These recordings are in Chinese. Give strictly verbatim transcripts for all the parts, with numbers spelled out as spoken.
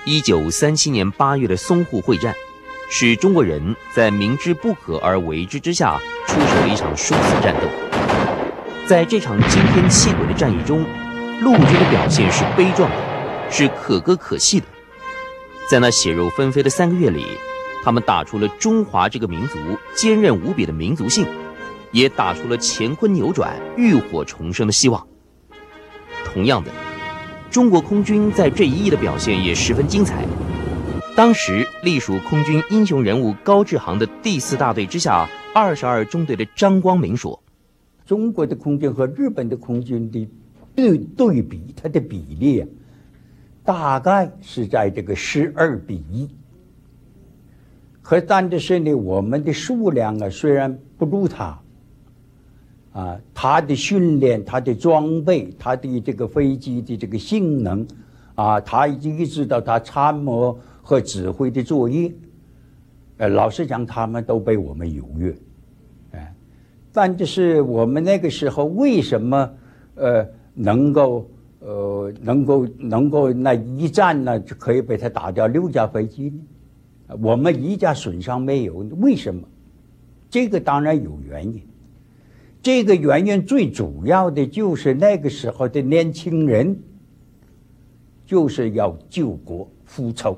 一九三七年八月的淞沪会战，使中国人在明知不可而为之之下，出手了一场殊死战斗。在这场惊天泣鬼的战役中，陆军的表现是悲壮的，是可歌可泣的。在那血肉纷飞的三个月里，他们打出了中华这个民族坚韧无比的民族性，也打出了乾坤扭转、浴火重生的希望。同样的，中国空军在这一役的表现也十分精彩。当时隶属空军英雄人物高志航的第四大队之下二十二中队的张光明说：“ 中国的空军和日本的空军的对对比，它的比例啊，大概是在这个十二比一。可但是呢，我们的数量啊虽然不如他，啊，他的训练、他的装备、他的这个飞机的这个性能，啊，他已经知道他参谋和指挥的作业，呃，老实讲，他们都被我们优越，哎，但就是我们那个时候为什么呃能够呃能够能够那一战呢就可以被他打掉六架飞机呢？我们一架损伤没有，为什么？这个当然有原因。这个原因最主要的就是那个时候的年轻人就是要救国复仇。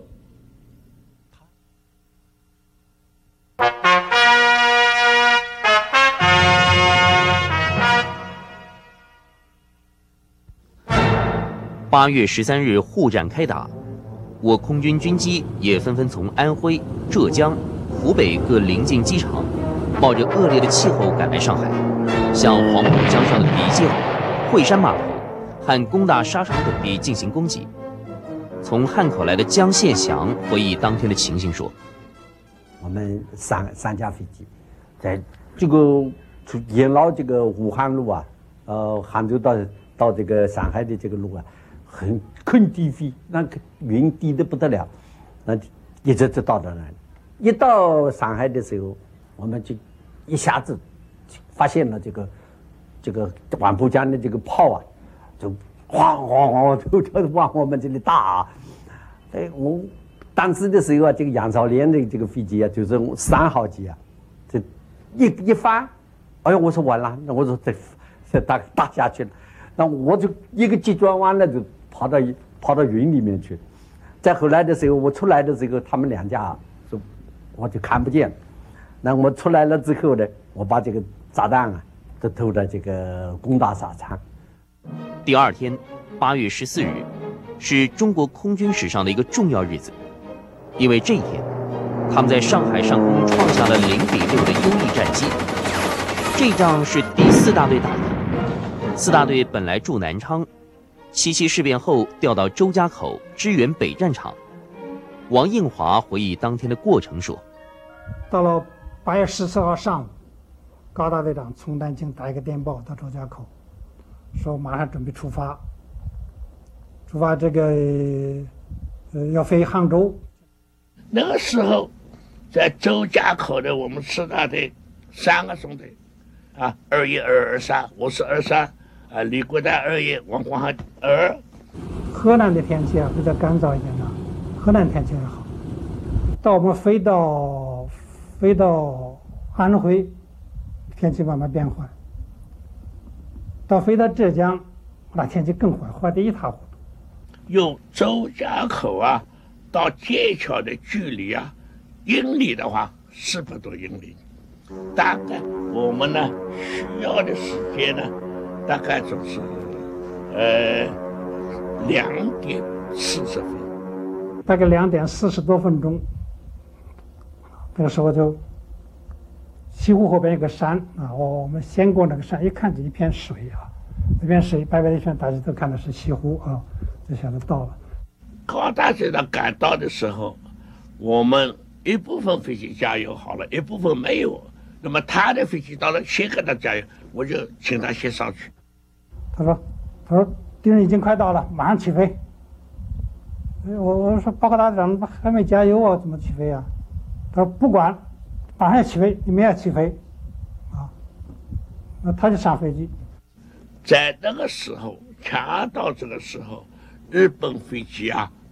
八月十三日，沪战开打，我空军军机也纷纷从安徽、浙江、湖北各邻近机场，冒着恶劣的气候赶来上海，向黄浦江上的敌舰、惠山码头和工大沙场等地进行攻击。从汉口来的江宪祥回忆当天的情形说：“ 我们三三架飞机，在这个沿绕这个武汉路啊，呃，杭州到到这个上海的这个路啊，很很低飞，那个云低得不得了，那一直就到了那里。一到上海的时候，我们就一下子发现了这个这个黄浦江的这个炮啊，就晃晃晃就就往我们这里打。哎，我当时的时候啊，这个杨少莲的这个飞机啊，就是三号机啊，这一一翻，哎呀，我说完了，那我说再再打打下去了，那我就一个急转弯了，就跑到跑到云里面去。再后来的时候，我出来的时候，他们两架就我就看不见了。那我出来了之后呢，我把这个炸弹啊都投到这个工大沙场。 第二天，八月十四日，是中国空军史上的一个重要日子，因为这一天，他们在上海上空创下了零比六的优异战绩。这一仗是第四大队打的。四大队本来驻南昌，七七事变后调到周家口支援北战场。王应华回忆当天的过程说：“ 到了八月十四号上午，高大队长从南京打一个电报到周家口，说马上准备出发，出发这个呃要飞杭州。 那个时候，在周家口的我们四大队三个中队，啊，二一、二二、三，我是二三，啊，李国丹二一，王光汉二。 河南的天气啊比较干燥一点的，河南天气还好。到我们飞到飞到安徽，天气慢慢变坏。到飞到浙江，那天气更坏，坏得一塌糊涂。 由周家口啊到剑桥的距离啊，英里的话四百多英里，大概我们呢需要的时间呢，大概就是呃两点四十分， 大概两点四十多分钟。这个时候就西湖后边有个山啊，我我们先过那个山，一看这一片水啊，那片水白白的一片，大家都看的是西湖啊，就晓得到了。 高大队长赶到的时候，我们一部分飞机加油好了，一部分没有。那么他的飞机到了，先给他加油，我就请他先上去。 他说：“他说敌人已经快到了，马上起飞。”我我说：“报告大队长，还没加油啊，怎么起飞啊？”他说：“不管，马上要起飞，你们要起飞。”啊，那他就上飞机。 在那个时候，恰到这个时候，日本飞机啊，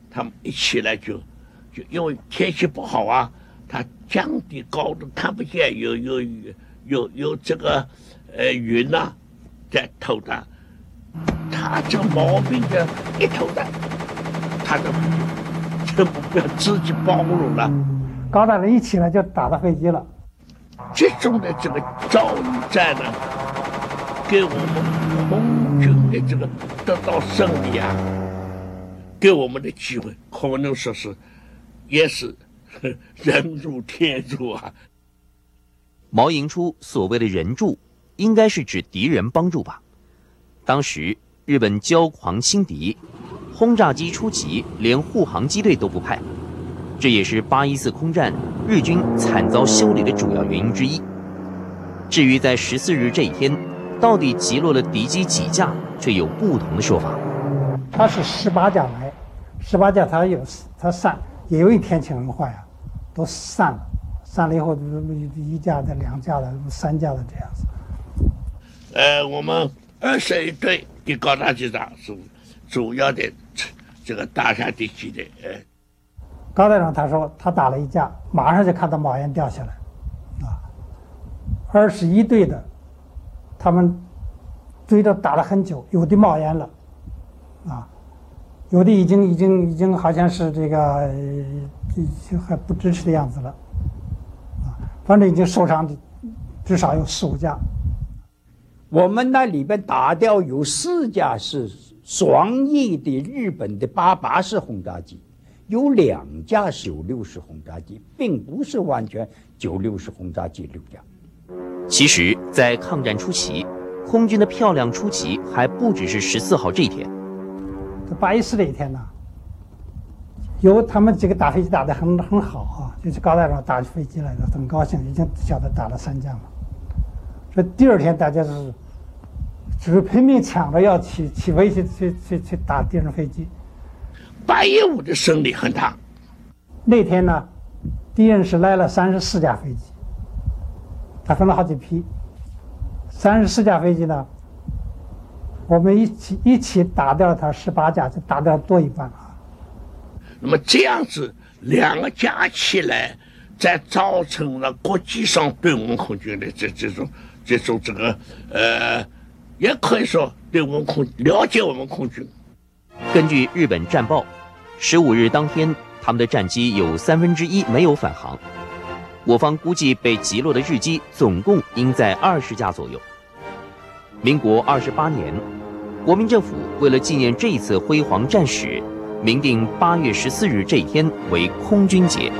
他们一起来就就因为天气不好啊，它降低高度看不见，有有有有有这个呃云呐、啊、在投弹，他这个毛病的一投弹，他的这目标自己暴露了。 高大人一起来就打到飞机了。 这种的这个遭遇战呢，给我们空军的这个得到胜利啊，给我们的机会可能说是也是人入天助啊。 毛莹初所谓的人助，应该是指敌人帮助吧。当时日本骄狂轻敌，轰炸机出击连护航机队都不派，这也是八一四空战日军惨遭修理的主要原因之一。至于在十四日这一天，到底击落了敌机几架，却有不同的说法。 他是十八架来，十八架他有他散，也有一天气很坏啊，都散了，散了以后一架的、两架的、三架的这样子。 呃，我们二十一队的高大机长是主要的这个打下敌机的。呃， 高队长他说他打了一架，马上就看到冒烟掉下来，啊，二十一队的，他们追着打了很久，有的冒烟了，啊，有的已经已经已经好像是这个、呃、还不支持的样子了，啊，反正已经受伤的至少有四五架。 我们那里边打掉有四架是双翼的日本的八八式轰炸机，有两架九六式轰炸机，并不是完全九六式轰炸机六架。 其实，在抗战初期，空军的漂亮出奇还不只是十四号这一天。 这八一四这一天呢，有他们几个打飞机打得很很好啊，就是高大上打飞机来的，很高兴，已经晓得打了三架了。这第二天大家是只是拼命抢着要起起飞去去去去打敌人飞机。 八一五的胜利很大。 那天呢，敌人是来了三十四架飞机，他分了好几批。三十四架飞机呢，我们一起一起打掉了他十八架，就打掉多一半啊。 那么这样子两个加起来，再造成了国际上对我们空军的这这种这种这个呃，也可以说对我们空了解我们空军。 根据日本战报，十五日当天，他们的战机有三分之一没有返航。我方估计被击落的日机总共应在二十架左右。民国二十八年，国民政府为了纪念这一次辉煌战史，明定八月十四日这一天为空军节。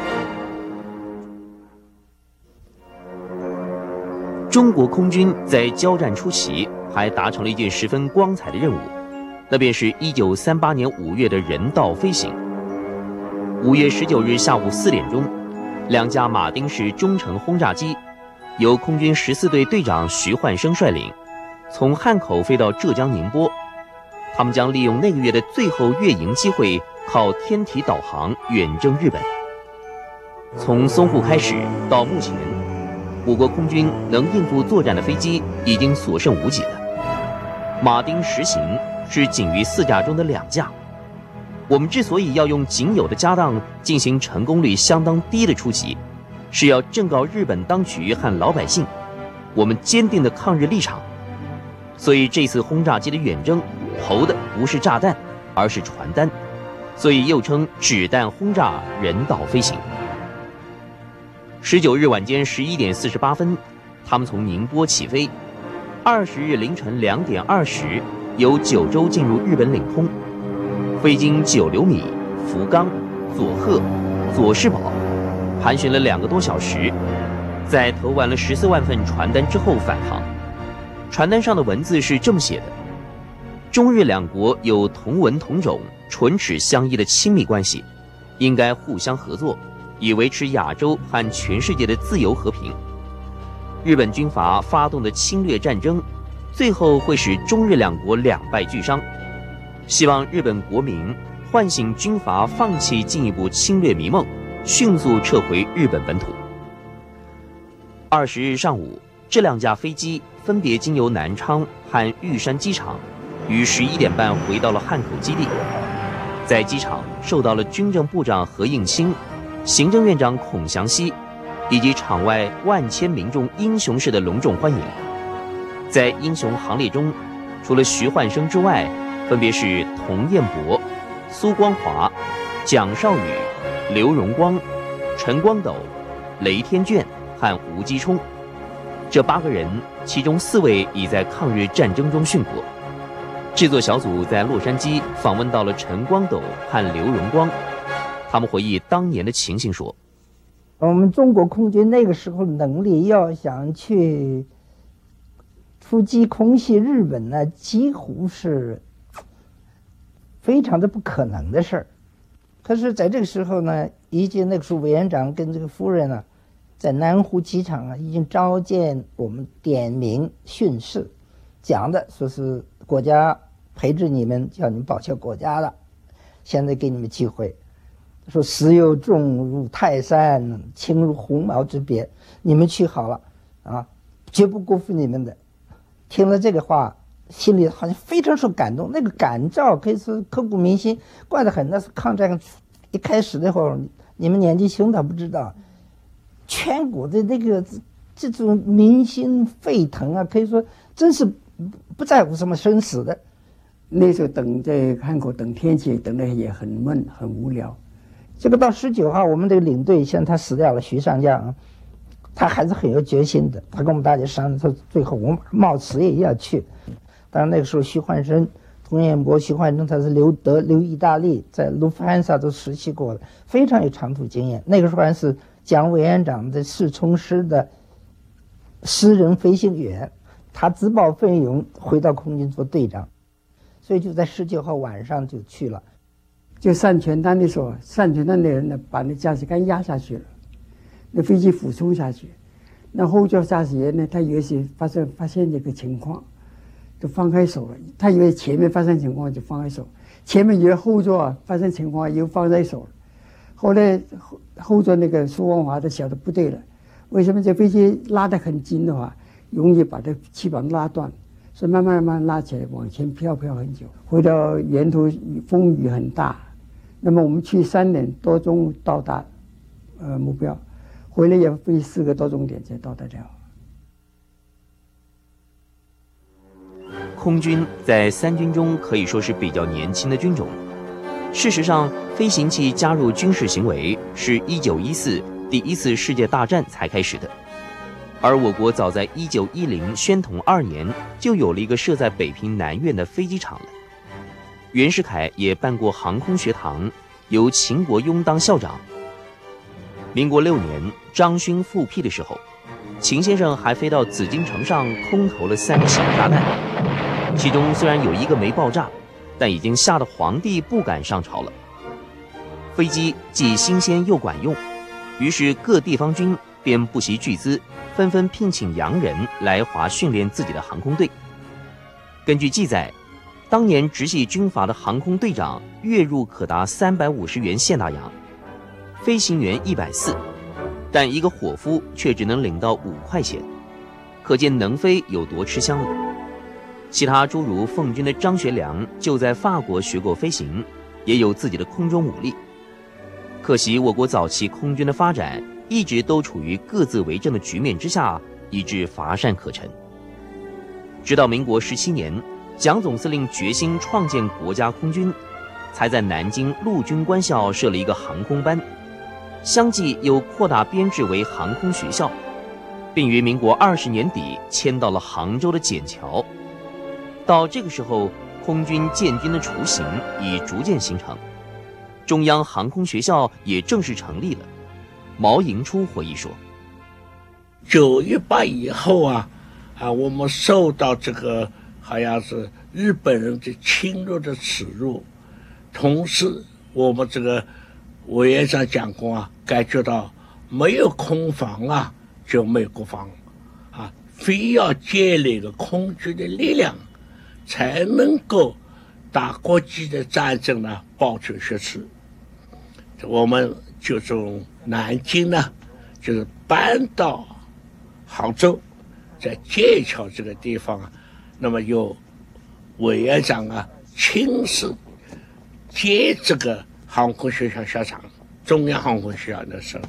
中国空军在交战初期还达成了一件十分光彩的任务，那便是一九三八年五月的人道飞行。五月十九日下午四点钟，两架马丁式中程轰炸机，由空军十四队队长徐焕生率领，从汉口飞到浙江宁波。他们将利用那个月的最后月营机会，靠天体导航远征日本。从淞沪开始到目前，我国空军能应付作战的飞机已经所剩无几了。马丁十型是仅于四架中的两架。我们之所以要用仅有的家当进行成功率相当低的出击，是要正告日本当局和老百姓，我们坚定的抗日立场。所以这次轰炸机的远征投的不是炸弹，而是传单，所以又称纸弹轰炸人道飞行。十九日晚间十一点四十八分，他们从宁波起飞。二十日凌晨两点二十，由九州进入日本领空，飞经九流米、福冈、佐贺、佐世保，盘旋了两个多小时，在投完了十四万份传单之后返航。传单上的文字是这么写的：中日两国有同文同种、唇齿相依的亲密关系，应该互相合作，以维持亚洲和全世界的自由和平。日本军阀发动的侵略战争，最后会使中日两国两败俱伤。希望日本国民唤醒军阀放弃进一步侵略迷梦，迅速撤回日本本土。二十日上午，这两架飞机分别经由南昌和玉山机场，于十一点半回到了汉口基地。 在机场受到了军政部长何应钦、行政院长孔祥熙以及场外万千民众英雄式的隆重欢迎。在英雄行列中，除了徐焕生之外，分别是童彦博、苏光华、蒋少宇、刘荣光、陈光斗、雷天眷和吴基冲。这八个人，其中四位已在抗日战争中殉国。制作小组在洛杉矶访问到了陈光斗和刘荣光，他们回忆当年的情形说：“ 我们中国空军那个时候能力要想去出击空袭日本呢，几乎是非常的不可能的事儿。可是在这个时候呢，已经那个时候委员长跟这个夫人啊，在南湖机场啊，已经召见我们，点名训示，讲的说是国家培植你们，叫你们保家国家了，现在给你们机会，说石有重如泰山，轻如鸿毛之别，你们去好了啊，绝不辜负你们的。听了这个话，心里好像非常受感动，那个感召可以说刻骨铭心，怪得很。那是抗战一开始那会儿，你们年纪轻他不知道，全国的那个这种民心沸腾啊，可以说真是不在乎什么生死的。 那时候等在汉口等天气，等的也很闷很无聊。 这个到十九号，我们这个领队现在他死掉了，徐上将，他还是很有决心的。他跟我们大家商量说，最后我们冒死也要去。当然那个时候，徐焕生、童彦博、徐焕生他是留德、留意大利，在卢福安萨都实习过的，非常有长途经验。那个时候还是蒋委员长的侍从师的私人飞行员，他自报奋勇回到空军做队长，所以就在十九号晚上就去了。 就上全单的时候，上全单的人呢，把那驾驶杆压下去了，那飞机俯冲下去，那后座驾驶员呢，他以为是发生发现这个情况，就放开手了。他以为前面发生情况就放开手，前面以为后座发生情况又放开手了。后来后后座那个苏光华他晓得不对了，为什么这飞机拉得很紧的话，容易把这气管拉断，所以慢慢慢慢拉起来，往前飘飘很久。回到沿途风雨很大。那么我们去三点多钟到达，呃目标，回来也飞四个多钟点才到达掉。 空军在三军中可以说是比较年轻的军种。事实上，飞行器加入军事行为是一九一四第一次世界大战才开始的，而我国早在一九一零宣统二年就有了一个设在北平南苑的飞机场了。袁世凯也办过航空学堂，由秦国庸当校长。民国六年，张勋复辟的时候，秦先生还飞到紫禁城上空投了三个小炸弹，其中虽然有一个没爆炸，但已经吓得皇帝不敢上朝了。飞机既新鲜又管用，于是各地方军便不惜巨资，纷纷聘请洋人来华训练自己的航空队。根据记载，当年直系军阀的航空队长月入可达三百五十元现大洋，飞行员一百四，但一个伙夫却只能领到五块钱，可见能飞有多吃香了。其他诸如奉军的张学良就在法国学过飞行，也有自己的空中武力。可惜我国早期空军的发展一直都处于各自为政的局面之下，以致乏善可陈。直到民国十七年，蒋总司令决心创建国家空军，才在南京陆军官校设了一个航空班，相继又扩大编制为航空学校，并于民国二十年底迁到了杭州的笕桥。到这个时候，空军建军的雏形已逐渐形成，中央航空学校也正式成立了。毛迎初回忆说：“ 九一八以后啊，啊，我们受到这个。”好像是日本人的侵略的耻辱，同时我们这个委员长讲过啊，感觉到没有空防啊就没有国防啊，非要建立一个空军的力量，才能够打国际的战争呢保全学耻。我们就从南京呢，就是搬到杭州，在笕桥这个地方啊。那么由委员长啊亲自接这个航空学校校长，中央航空学校的时候，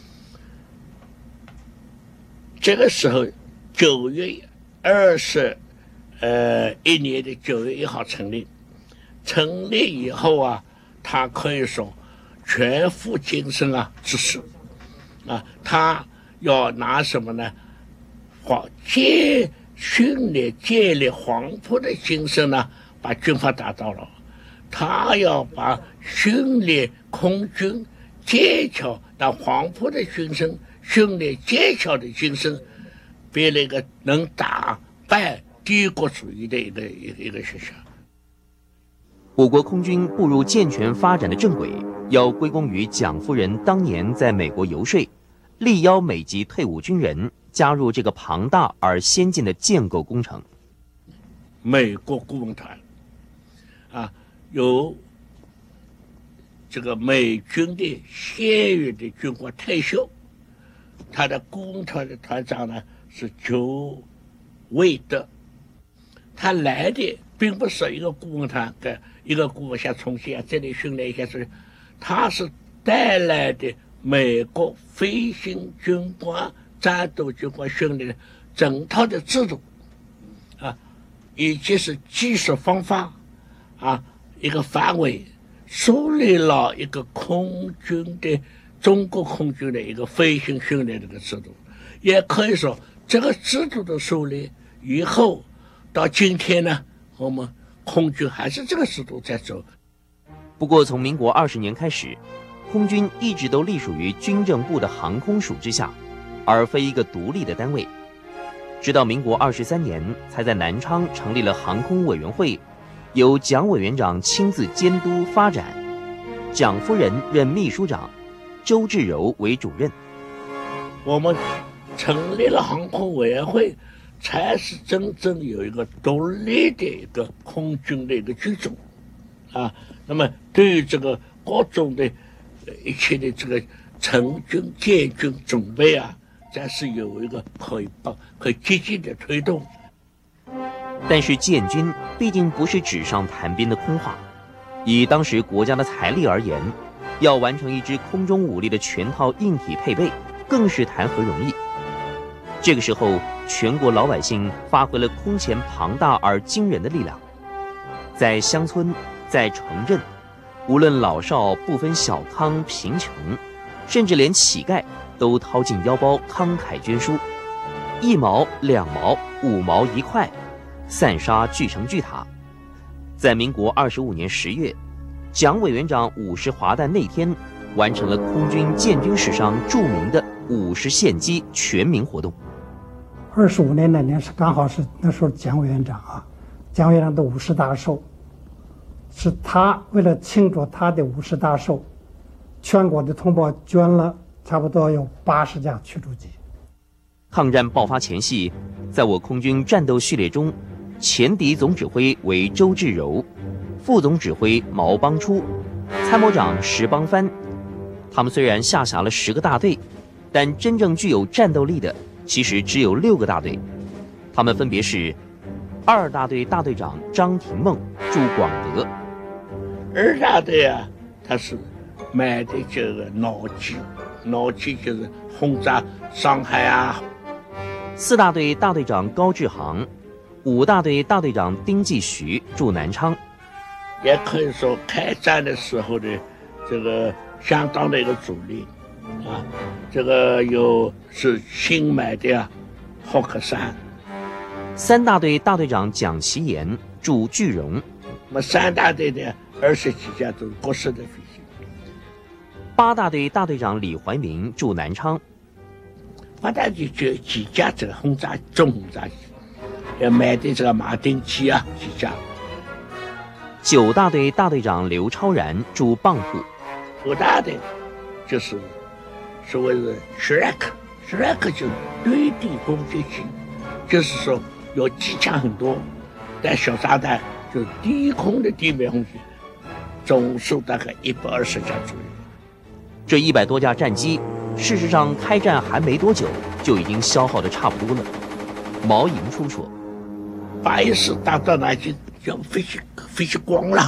这个时候九月二十，呃，一年的九月一号成立，成立以后啊，他可以说全副精神啊支持，啊，他要拿什么呢？黄建训练建立黄埔的精神呢，把军阀打倒了。他要把训练空军剑桥到黄埔的精神，训练剑桥的精神，变了一个能打败帝国主义的一个一个一个学校。 我国空军步入健全发展的正轨，要归功于蒋夫人当年在美国游说，力邀美籍退伍军人加入这个庞大而先进的建构工程。 美国顾问团，啊，有这个美军的现役的军官退休，他的顾问团的团长呢是裘卫德，他来的并不是一个顾问团，跟一个顾问像重庆啊这里训练一下，是他是带来的美国飞行军官、战斗军官训练的整套的制度，啊，以及是技术方法，啊，一个范围，树立了一个空军的中国空军的一个飞行训练的一个制度。也可以说，这个制度的树立以后到今天呢，我们空军还是这个制度在走。 不过，从民国二十年开始，空军一直都隶属于军政部的航空署之下，而非一个独立的单位。直到民国二十三年，才在南昌成立了航空委员会，由蒋委员长亲自监督发展，蒋夫人任秘书长，周至柔为主任。 我们成立了航空委员会，才是真正有一个独立的一个空军的一个军种，啊，那么对于这个各种的一切的这个成军建军准备啊，才是有一个可以帮可以积极的推动。 但是建军毕竟不是纸上谈兵的空话，以当时国家的财力而言，要完成一支空中武力的全套硬体配备，更是谈何容易。这个时候，全国老百姓发挥了空前庞大而惊人的力量，在乡村，在城镇，无论老少不分小康贫穷，甚至连乞丐都掏进腰包慷慨捐书，一毛两毛五毛一块，散沙聚成巨塔。在民国二十五年十月，蒋委员长五十华诞那天，完成了空军建军史上著名的五十献击全民活动。 二十五年那年是刚好是那时候蒋委员长啊，蒋委员长的五十大寿，是他为了庆祝他的五十大寿，全国的同胞捐了差不多有八十架驱逐机。 抗战爆发前夕，在我空军战斗序列中，前敌总指挥为周至柔，副总指挥毛邦初，参谋长石邦藩。他们虽然下辖了十个大队，但真正具有战斗力的其实只有六个大队。他们分别是二大队大队长张廷梦驻广德。 二大队啊，他是买的这个脑机，脑机就是轰炸上海啊。 四大队大队长高志航，五大队大队长丁继徐驻南昌。 也可以说开战的时候的这个相当的一个主力啊，这个有是新买的啊，霍克山。 三大队大队长蒋其言驻句容。 那么三大队的二十几架都是国式的飞机。 八大队大队长李怀民驻南昌。 八大队就几架这个轰炸重轰炸机，要买的这个马丁机啊几架。 九大队大队长刘超然驻蚌埠。 五大队就是所谓的 Shrek，Shrek 就是对地攻击机，就是说有机枪很多，带小炸弹，就是低空的地面轰击，总数大概一百二十架左右。 这一百多架战机，事实上开战还没多久，就已经消耗的差不多了。毛营初说：“ 八一四打到南京，要飞机飞机光了，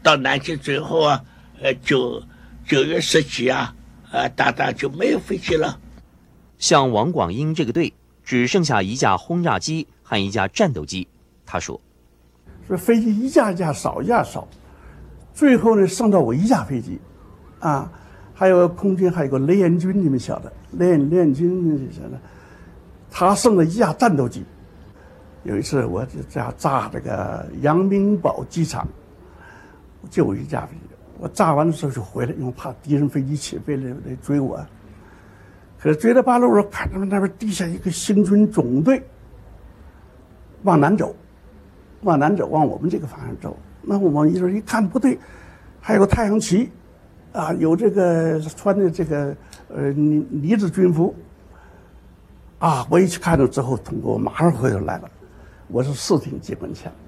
到南京最后啊，呃，九九月十几啊，呃，大大就没有飞机了。 像王广英这个队只剩下一架轰炸机和一架战斗机。他说：“ 说飞机一架一架少，一架少，最后呢剩到我一架飞机，啊，还有空军还有个雷彦军，你们晓得，雷彦雷彦军你晓得，他剩了一架战斗机。有一次我就这样炸这个阳明堡机场，就有一架飞机，我炸完的时候就回来，因为怕敌人飞机起飞来来追我。可是追到半路时候，看他们那边地下一个行军总队往南走，往南走，往我们这个方向走。那我们一说一看不对，还有个太阳旗，啊，有这个穿的这个呃呢呢子军服，啊，我一去看到之后，通过马上回头来了，我是四挺机关枪，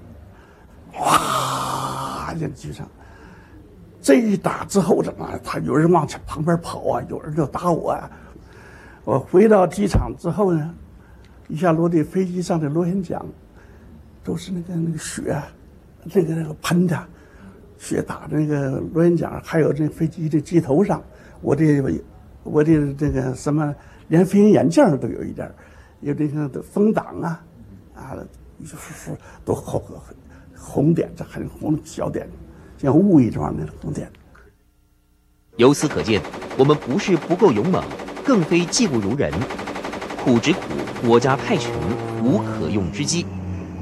哇，这机上，这一打之后怎么？他有人往前旁边跑啊，有人就打我啊。我回到机场之后呢，一下落地，飞机上的螺旋桨都是那个那个血，那个那个喷的，血打那个螺旋桨，还有这飞机的机头上，我的我的这个什么，连飞行眼镜都有一点，有这个风挡啊，啊，都红红点，这很红小点，像雾一状的红点。 由此可见，我们不是不够勇猛，更非技不如人，苦只苦国家太穷，无可用之机。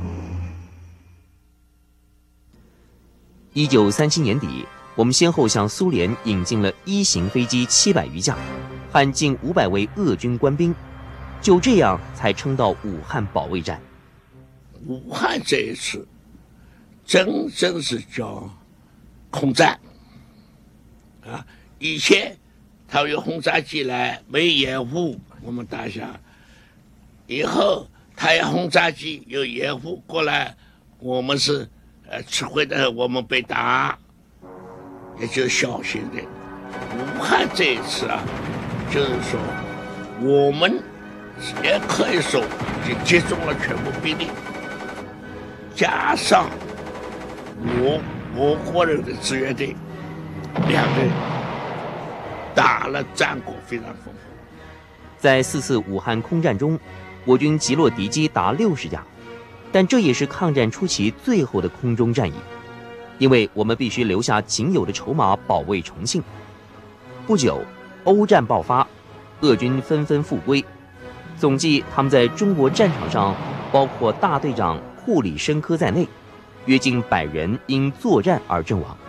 一九三七年底，我们先后向苏联引进了一型飞机七百余架，和近五百位俄军官兵，就这样才撑到武汉保卫战。 武汉这一次，真正是叫空战啊！以前他有轰炸机来，没掩护我们打下；以后他有轰炸机有掩护过来，我们是呃吃亏的，我们被打，也就是小心的。武汉这一次啊，就是说我们也可以说就集中了全部兵力，加上我我国人的志愿队，两队打了战果非常丰富。 在四次武汉空战中，我军击落敌机达六十架，但这也是抗战初期最后的空中战役，因为我们必须留下仅有的筹码保卫重庆。不久，欧战爆发，俄军纷纷复归。总计他们在中国战场上，包括大队长库里申科在内，约近百人因作战而阵亡。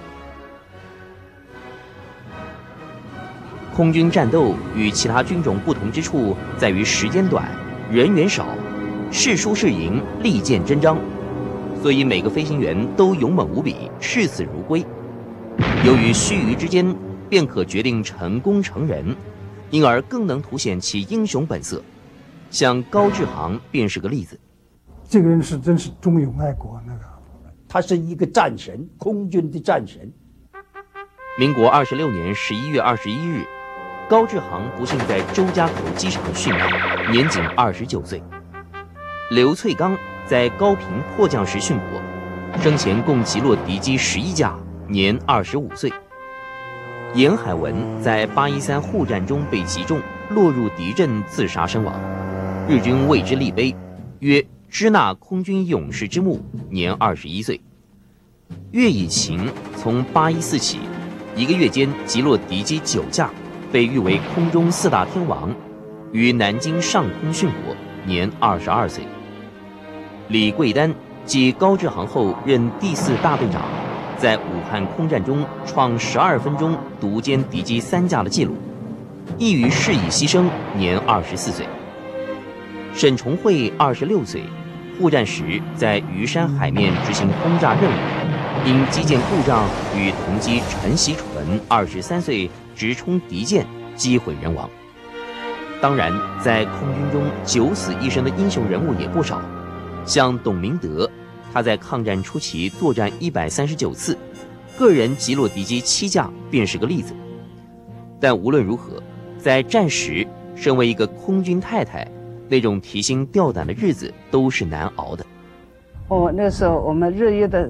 空军战斗与其他军种不同之处在于时间短，人员少，是输是赢，利剑真章，所以每个飞行员都勇猛无比，视死如归。由于须臾之间便可决定成功成仁，因而更能凸显其英雄本色。像高志航便是个例子。 这个人是真是忠勇爱国，那个他是一个战神，空军的战神。 民国二十六年十一月二十一日，高志航不幸在周家口机场殉难，年仅二十九岁。刘粹刚在高平迫降时殉国，生前共击落敌机十一架，年二十五岁。严海文在八一三沪战中被击中，落入敌阵自杀身亡，日军为之立碑，曰支那空军勇士之墓，年二十一岁。岳以勤从八一四起，一个月间击落敌机九架，被誉为空中四大天王，于南京上空殉国，年二十二岁。李桂丹继高志航后任第四大队长，在武汉空战中创十二分钟独歼敌机三架的记录，亦于事已牺牲，年二十四岁。沈崇慧二十六岁，沪战时在虞山海面执行轰炸任务，因机件故障与同机陈锡纯二十三岁直冲敌舰，机毁人亡。当然，在空军中九死一生的英雄人物也不少，像董明德，他在抗战初期作战一百三十九次，个人击落敌机七架便是个例子。但无论如何，在战时，身为一个空军太太，那种提心吊胆的日子都是难熬的。 哦，那时候我们日夜的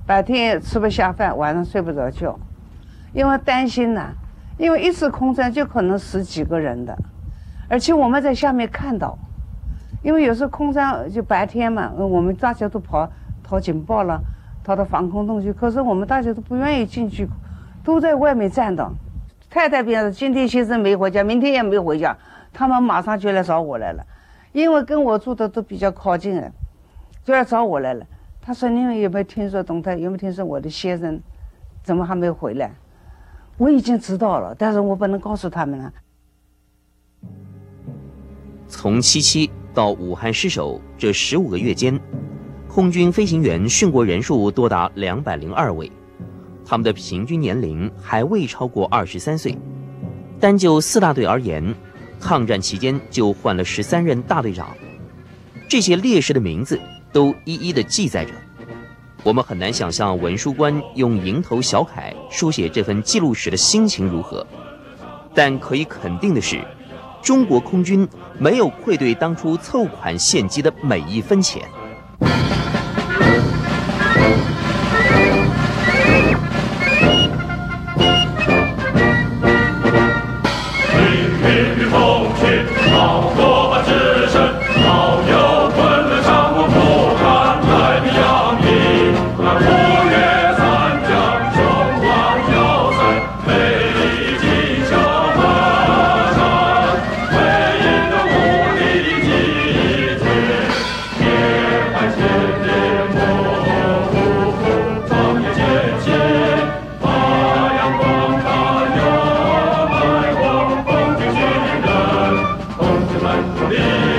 白天也吃不下饭，晚上睡不着觉，因为担心呐、啊，因为一次空战就可能死几个人的，而且我们在下面看到，因为有时候空战就白天嘛，我们大家都跑逃警报了，逃到防空洞去，可是我们大家都不愿意进去，都在外面站的。太太边说今天先生没回家，明天也没回家，他们马上就来找我来了，因为跟我住的都比较靠近了，就来找我来了。他说：“你们有没有听说董太？有没有听说我的先生怎么还没回来？”我已经知道了，但是我不能告诉他们了。 从七七到武汉失守这十五个月间，空军飞行员殉国人数多达两百零二位，他们的平均年龄还未超过二十三岁。单就四大队而言，抗战期间就换了十三任大队长，这些烈士的名字都一一的记载着。我们很难想象文书官用蝇头小楷书写这份记录时的心情如何，但可以肯定的是，中国空军没有愧对当初凑款献机的每一分钱。 Be